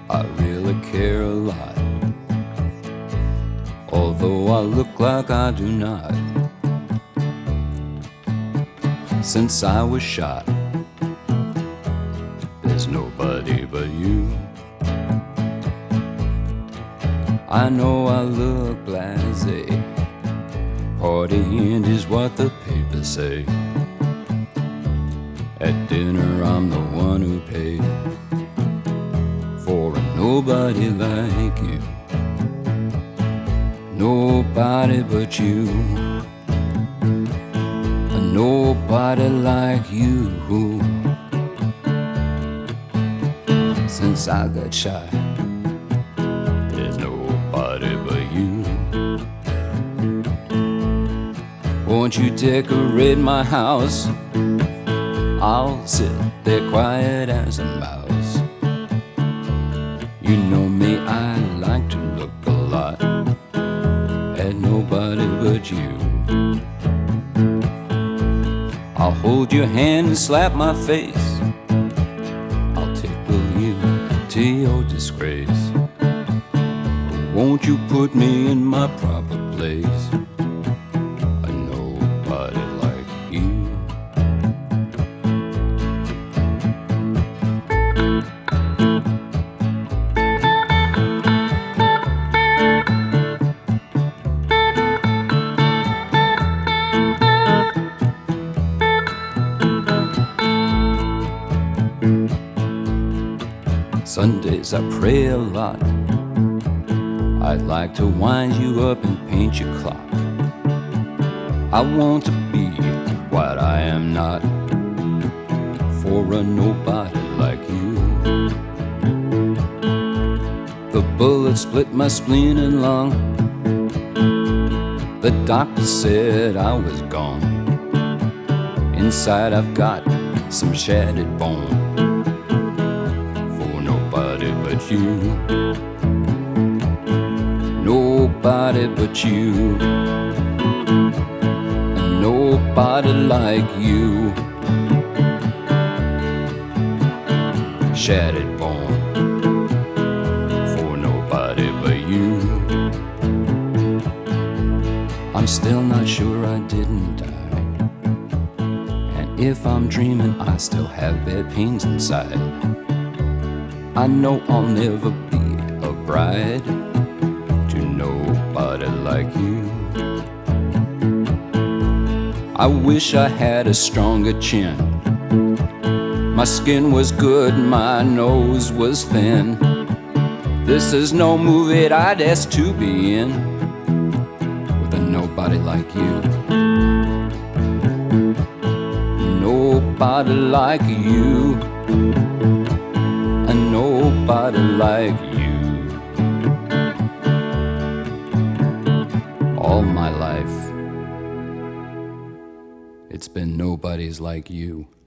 I really care a lot, although I look like I do not. Since I was shot, there's nobody but you. I know I look blasé, partying is what the papers say. At dinner I'm the one who paid for a nobody like you. Nobody but you. A nobody like you. Since I got shot, there's nobody but you. Won't you decorate my house? I'll sit there quiet as a mouse. You know me, I like to look a lot at nobody but you. I'll hold your hand and slap my face. I'll tickle you to your disgrace. Won't you put me in my proper place? A nobody like you. Sundays I pray a lot. I'd like to wind you up and paint your clock. I want to be what I am not, for a nobody like you. The bullet split my spleen and lung. The doctor said I was gone. Inside I've got some shattered bone, for nobody but you. Nobody but you. And nobody like you. Shattered bone, for nobody but you. I'm still not sure I didn't die, and if I'm dreaming I still have bad pains inside. I know I'll never be a bride to nobody like you. I wish I had a stronger chin. My skin was good, my nose was thin. This is no movie I'd ask to be in, with a nobody like you. Nobody like you. A nobody like you. All my life, it's been nobody's like you.